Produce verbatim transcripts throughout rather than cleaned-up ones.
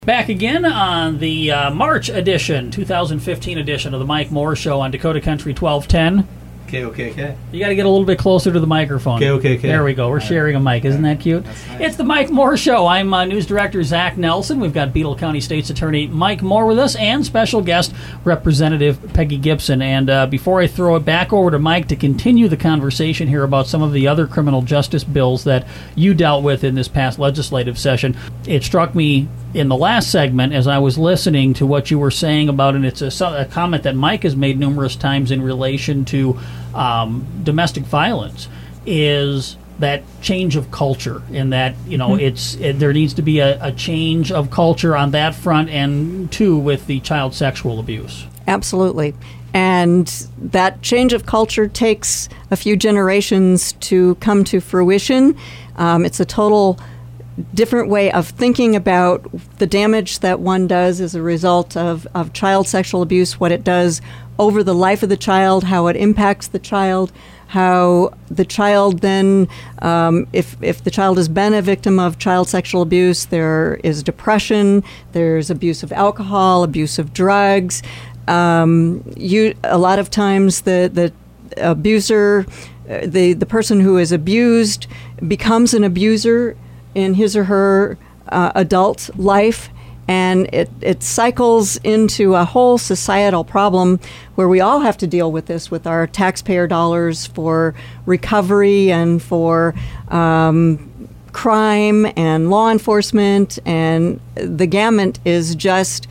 Back again on the uh, March edition, two thousand fifteen edition of the Mike Moore Show on Dakota Country twelve ten. K O K K. You got to get a little bit closer to the microphone. K O K K. There we go. We're sharing a mic. Isn't that cute? That's nice. It's the Mike Moore Show. I'm uh, News Director Zach Nelson. We've got Beetle County State's Attorney Mike Moore with us and special guest Representative Peggy Gibson. And uh, before I throw it back over to Mike to continue the conversation here about some of the other criminal justice bills that you dealt with in this past legislative session, it struck me in the last segment as I was listening to what you were saying about, and it's a, a comment that Mike has made numerous times in relation to um, domestic violence, is that change of culture, in that, you know, mm-hmm. it's it, there needs to be a, a change of culture on that front, and too with the child sexual abuse. Absolutely. And that change of culture takes a few generations to come to fruition. Um, it's a total different way of thinking about the damage that one does as a result of, of child sexual abuse, what it does over the life of the child, how it impacts the child, how the child then, um, if, if the child has been a victim of child sexual abuse, there is depression, there's abuse of alcohol, abuse of drugs. Um, you, a lot of times the, the abuser, the, the person who is abused becomes an abuser in his or her uh, adult life, and it, it cycles into a whole societal problem where we all have to deal with this with our taxpayer dollars for recovery and for um, crime and law enforcement, and the gamut is just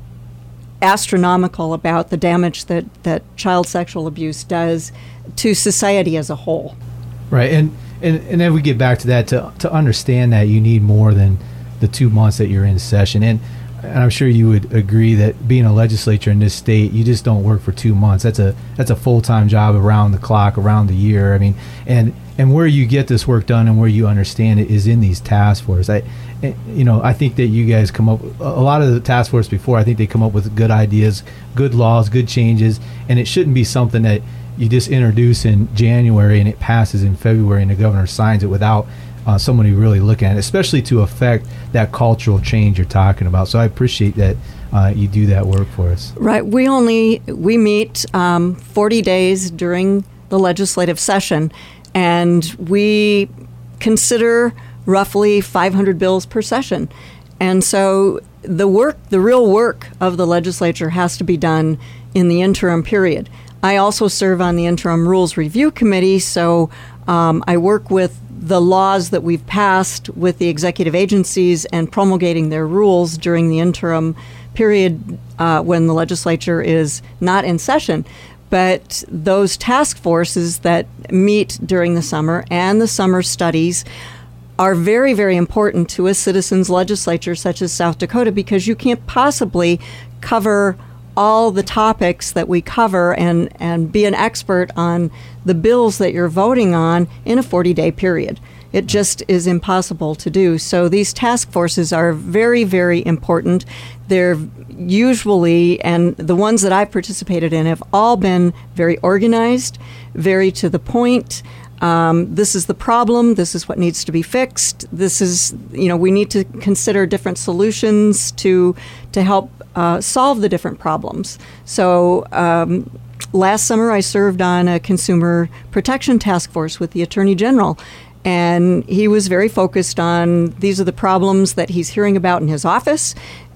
astronomical about the damage that, that child sexual abuse does to society as a whole. Right, and And, and then we get back to that, to to understand that you need more than the two months that you're in session. And, and I'm sure you would agree that being a legislature in this state, you just don't work for two months. That's a that's a full-time job around the clock, around the year. I mean, and and where you get this work done and where you understand it is in these task forces. I, you know, I think that you guys come up, a lot of the task force before, I think they come up with good ideas, good laws, good changes, and it shouldn't be something that you just introduce in January and it passes in February and the governor signs it without uh, somebody really looking at it, especially to affect that cultural change you're talking about. So I appreciate that uh, you do that work for us. Right. We only, we meet um, forty days during the legislative session, and we consider roughly five hundred bills per session. And so the work, the real work of the legislature has to be done in the interim period. I also serve on the Interim Rules Review Committee, so um, I work with the laws that we've passed with the executive agencies and promulgating their rules during the interim period uh, when the legislature is not in session. But those task forces that meet during the summer and the summer studies are very, very important to a citizens' legislature such as South Dakota, because you can't possibly cover all the topics that we cover and, and be an expert on the bills that you're voting on in a forty-day period. It just is impossible to do. So these task forces are very, very important. They're usually, and the ones that I've participated in have all been very organized, very to the point. Um, this is the problem. This is what needs to be fixed. This is, you know, we need to consider different solutions to to help uh, solve the different problems. So um, last summer I served on a consumer protection task force with the Attorney General, and he was very focused on these are the problems that he's hearing about in his office,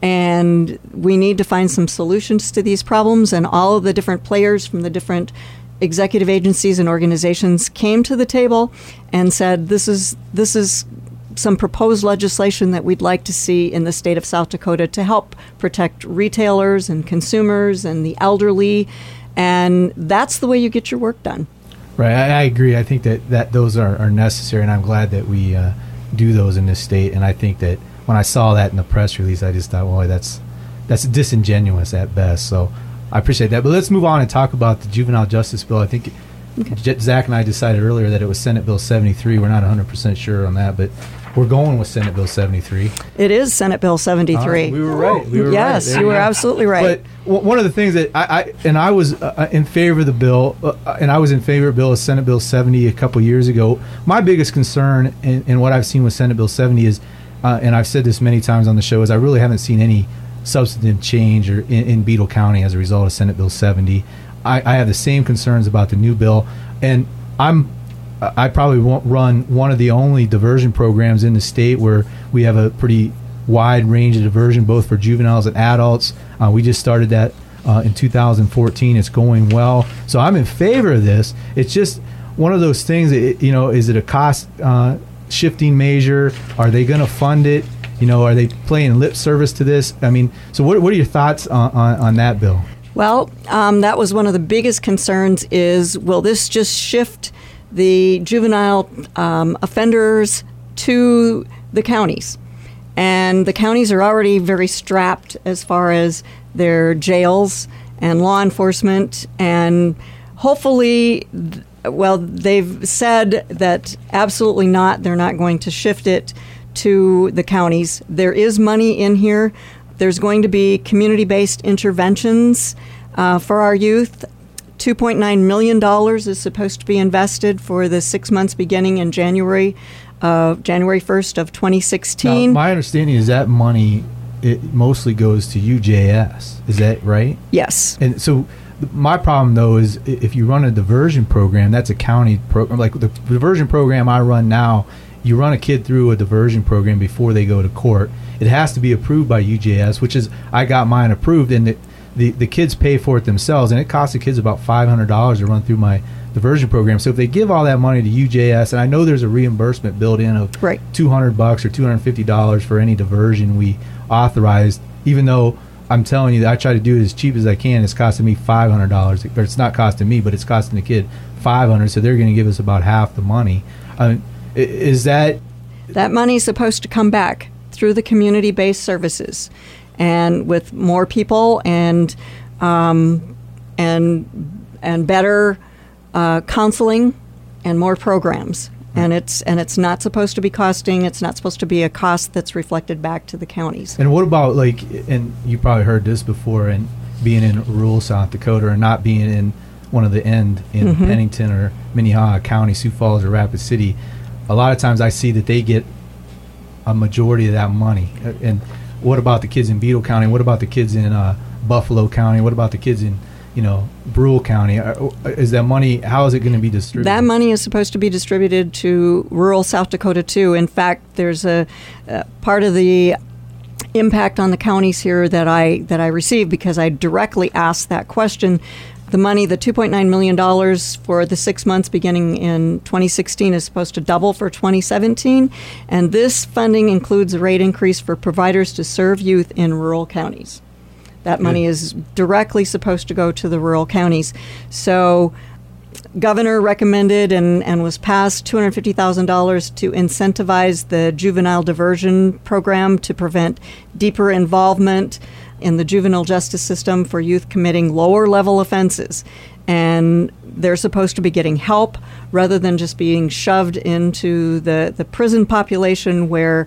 and we need to find some solutions to these problems. And all of the different players from the different executive agencies and organizations came to the table and said, this is this is some proposed legislation that we'd like to see in the state of South Dakota to help protect retailers and consumers and the elderly. And that's the way you get your work done. Right. I, I agree. I think that, that those are, are necessary, and I'm glad that we uh, do those in this state. And I think that when I saw that in the press release, I just thought, well, that's that's disingenuous at best. So I appreciate that. But let's move on and talk about the juvenile justice bill. I think okay. J- Zach and I decided earlier that it was Senate Bill seventy-three. We're not one hundred percent sure on that, but we're going with Senate Bill seventy-three. It is Senate Bill seventy-three. Right, we were right. We were yes, right. you were go. absolutely right. But w- one of the things that I, I and I was uh, in favor of the bill, uh, and I was in favor of Bill of Senate Bill seventy a couple years ago. My biggest concern in, in what I've seen with Senate Bill seventy is uh, and I've said this many times on the show, is I really haven't seen any substantive change or in, in Beetle County as a result of Senate Bill seventy. I, I have the same concerns about the new bill, and I'm I probably won't run one of the only diversion programs in the state where we have a pretty wide range of diversion, both for juveniles and adults. Uh, we just started that uh, in two thousand fourteen. It's going well, so I'm in favor of this. It's just one of those things that, it, you know, is it a cost uh, shifting measure? Are they going to fund it? You know, are they playing lip service to this? I mean, so what, what are your thoughts on, on, on that bill? Well, um, that was one of the biggest concerns is, will this just shift the juvenile um, offenders to the counties? And the counties are already very strapped as far as their jails and law enforcement. And hopefully, th- well, they've said that absolutely not. They're not going to shift it to the counties. There is money in here. There's going to be community-based interventions uh, for our youth. two point nine million dollars is supposed to be invested for the six months beginning in January, uh, January first of twenty sixteen. Now, my understanding is that money, it mostly goes to U J S. Is that right? Yes. And so th- my problem, though, is i- if you run a diversion program, that's a county program. Like the diversion program I run now, you run a kid through a diversion program before they go to court. It has to be approved by U J S, which is, I got mine approved, and the, the, the kids pay for it themselves, and it costs the kids about five hundred dollars to run through my diversion program. So if they give all that money to U J S, and I know there's a reimbursement built in of right. two hundred bucks or two hundred fifty dollars for any diversion we authorized, even though I'm telling you that I try to do it as cheap as I can, it's costing me five hundred dollars, or it's not costing me, but it's costing the kid five hundred dollars, so they're going to give us about half the money. Uh, is that... That money is supposed to come back through the community-based services, and with more people and um, and and better uh, counseling and more programs. And it's and it's not supposed to be costing. It's not supposed to be a cost that's reflected back to the counties. And what about, like, and you probably heard this before, and being in rural South Dakota or not being in one of the end in mm-hmm. Pennington or Minnehaha County, Sioux Falls or Rapid City, a lot of times I see that they get a majority of that money. And what about the kids in Beetle County? What about the kids in uh, Buffalo County? What about the kids in, you know, Brule County? Is that money, how is it going to be distributed? That money is supposed to be distributed to rural South Dakota too. In fact, there's a, a part of the impact on the counties here that I that I received because I directly asked that question. The money, the two point nine million dollars for the six months beginning in twenty sixteen is supposed to double for twenty seventeen, and this funding includes a rate increase for providers to serve youth in rural counties. That money Good. is directly supposed to go to the rural counties. So Governor recommended and, and was passed two hundred fifty thousand dollars to incentivize the juvenile diversion program to prevent deeper involvement in the juvenile justice system for youth committing lower level offenses. And they're supposed to be getting help rather than just being shoved into the, the prison population where,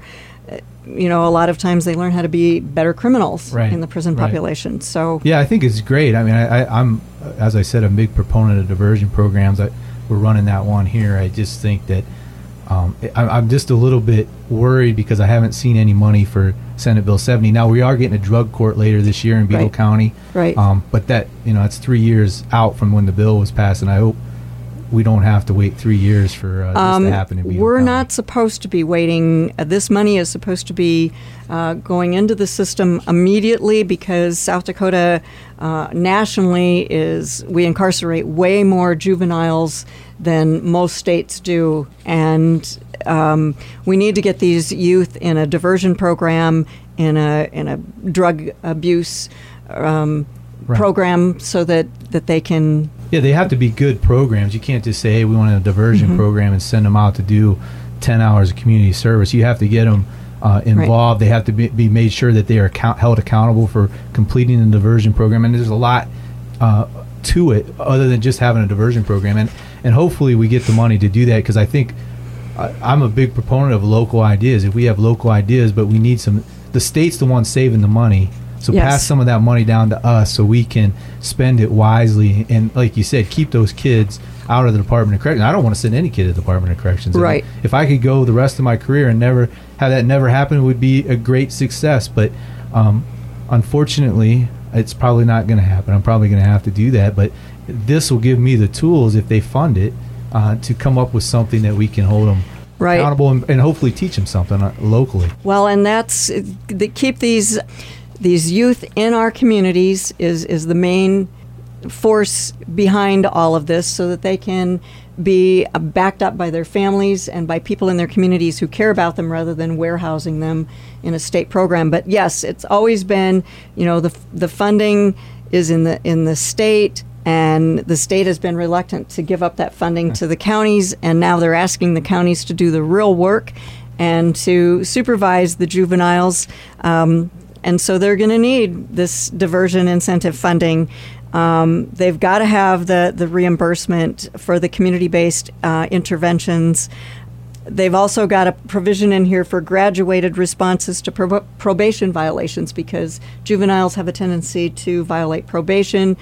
you know, a lot of times they learn how to be better criminals right. in the prison right. population. So yeah, I think it's great. I mean, I, I, I'm, as I said, a big proponent of diversion programs. I, we're running that one here. I just think that um, I, I'm just a little bit worried because I haven't seen any money for Senate Bill seventy. Now, we are getting a drug court later this year in Beetle right. County. Right. Um, but that, you know, it's three years out from when the bill was passed, and I hope we don't have to wait three years for uh, um, this to happen in Beetle We're County. not supposed to be waiting. Uh, this money is supposed to be uh, going into the system immediately because South Dakota uh, nationally is, we incarcerate way more juveniles than most states do. And um, we need to get these youth in a diversion program, in a, in a drug abuse um, right. program so that, that they can... Yeah, they have to be good programs. You can't just say, hey, we want a diversion mm-hmm. program and send them out to do ten hours of community service. You have to get them uh, involved. Right. They have to be, be made sure that they are account- held accountable for completing the diversion program. And there's a lot uh, to it other than just having a diversion program. And, and hopefully we get the money to do that because I think uh, I'm a big proponent of local ideas. If we have local ideas, but we need some... The state's the one saving the money. So yes. pass some of that money down to us so we can spend it wisely and, like you said, keep those kids out of the Department of Corrections. I don't want to send any kid to the Department of Corrections. Right. If, if I could go the rest of my career and never have that never happen, it would be a great success. But um, unfortunately, it's probably not going to happen. I'm probably going to have to do that. But this will give me the tools, if they fund it, uh, to come up with something that we can hold them right. accountable and, and hopefully teach them something uh, locally. Well, and that's the, keep these these youth in our communities is is the main force behind all of this, so that they can be backed up by their families and by people in their communities who care about them, rather than warehousing them in a state program. But yes, it's always been, you know, the the funding is in the in the state, and the state has been reluctant to give up that funding to the counties, and now they're asking the counties to do the real work and to supervise the juveniles. Um, and so they're going to need this diversion incentive funding. Um, they've got to have the, the reimbursement for the community-based uh, interventions. They've also got a provision in here for graduated responses to prob- probation violations, because juveniles have a tendency to violate probation,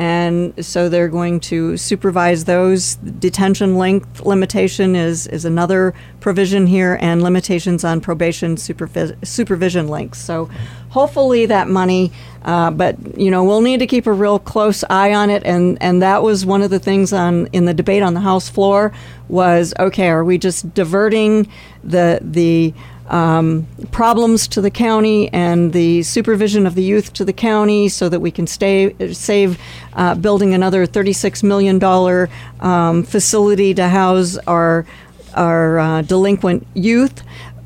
and so they're going to supervise those. Detention length limitation is, is another provision here, and limitations on probation supervis- supervision lengths. So hopefully that money, uh, but you know, we'll need to keep a real close eye on it, and, and that was one of the things on in the debate on the House floor was, okay, are we just diverting the the um, problems to the county and the supervision of the youth to the county so that we can stay save uh, building another thirty-six million dollars um, facility to house our our uh, delinquent youth?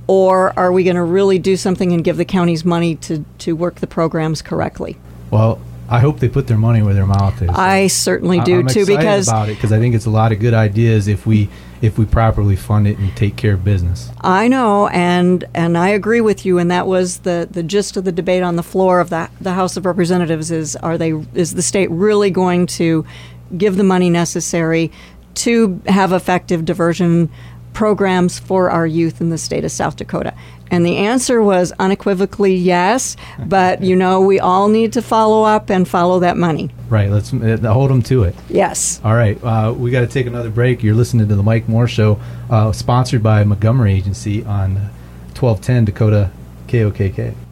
Or are we going to really do something and give the counties money to, to work the programs correctly? Well, I hope they put their money where their mouth is. I certainly do, I'm too, excited because about it, because I think it's a lot of good ideas if we if we properly fund it and take care of business. I know, and and I agree with you, and that was the, the gist of the debate on the floor of the the House of Representatives is are they is the state really going to give the money necessary to have effective diversion programs for our youth in the state of South Dakota? And the answer was unequivocally yes, but you know, we all need to follow up and follow that money. Right, let's uh, hold them to it. Yes. All right, uh, we got to take another break. You're listening to the Mike Moore Show, uh, sponsored by Montgomery Agency on twelve ten Dakota K O K K.